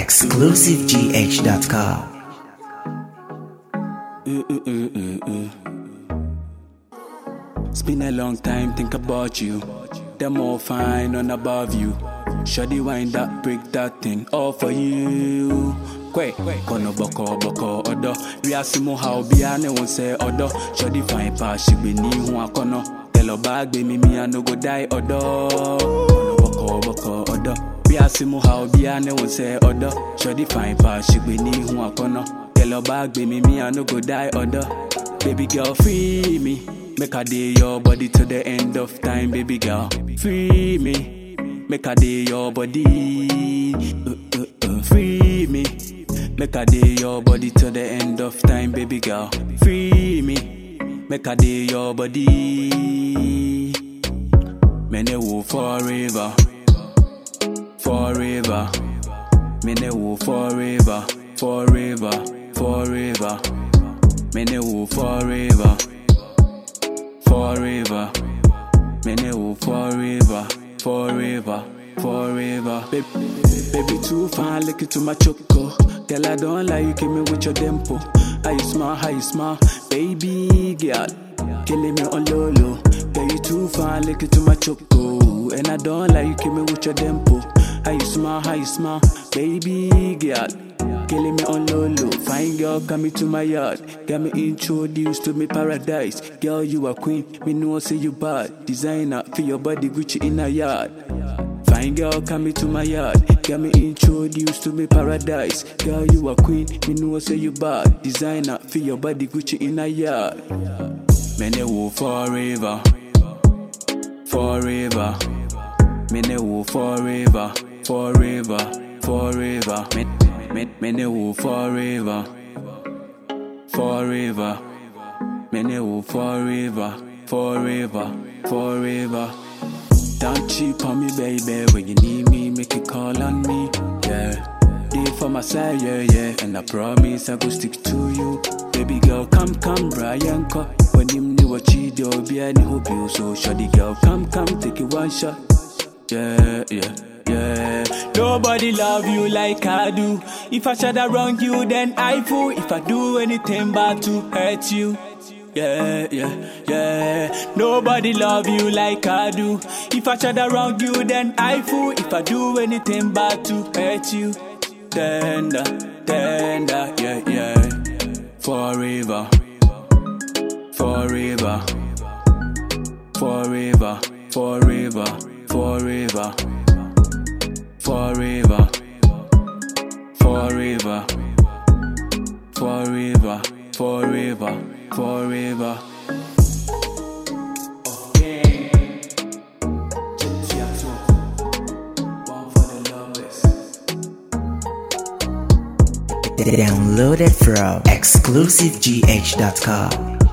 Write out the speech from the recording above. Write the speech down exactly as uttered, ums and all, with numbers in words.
exclusive g h dot com. It's been a long time, think about you. Them all fine on above you. Shoddy wind that, break that thing, all for you. Kwe, kono boko boko odo. We asimo how be ane won't say odo. Shoddy fine pa, she be ni huwa kono. Tell her bag be me me I no go die odo. Kono boko boko odo. We asimo how be ane won't say odo. Shoddy fine pa, she be ni huwa kono. Tell her bag be me me I no go die odo. Baby girl free me. Make a day your body to the end of time, baby girl. Free me. Make a day your body. Uh, uh, uh, free me. Make a day your body to the end of time, baby girl. Free me. Make a day your body. Mene wo forever. Forever. Mene wo forever. Forever. Forever. Mene wo forever. Forever, mene wo forever, forever, forever. Baby, baby too fine, look into my choco. Girl, I don't like you, kill me with your tempo. How you smile, how you smile, baby girl, killing me on low low. Girl, you too fine, look into my choco. And I don't like you, kill me with your tempo. How you smile, how you smile, baby girl. Killing me on low low. Fine girl coming to my yard. Got me introduced to me paradise. Girl, you a queen, me know say you bad. Designer for your body, Gucci in a yard. Fine girl coming to my yard. Got me introduced to me paradise. Girl, you a queen, me know say you bad. Designer for your body, Gucci in a yard. Mene wo forever. Forever. Mene wo forever. Forever. Forever. Mene wo forever, forever. Mene wo forever, forever, forever. Don't cheap on me, baby. When you need me, make a call on me, yeah. Day for my side, yeah, yeah. And I promise I go stick to you, baby girl. Come, come, Brian, come. When you knew what you do, be any hope you so shoddy girl. Come, come, take it one shot, yeah, yeah. Yeah, nobody love you like I do. If I shut around you, then I fool. If I do anything bad to hurt you, yeah, yeah, yeah. Nobody love you like I do. If I shut around you, then I fool. If I do anything bad to hurt you, tender, tender, yeah, yeah. Forever, forever, forever, forever, forever. Forever, forever, forever, forever, forever. Okay. One for the lovers. Download it from exclusive g h dot com.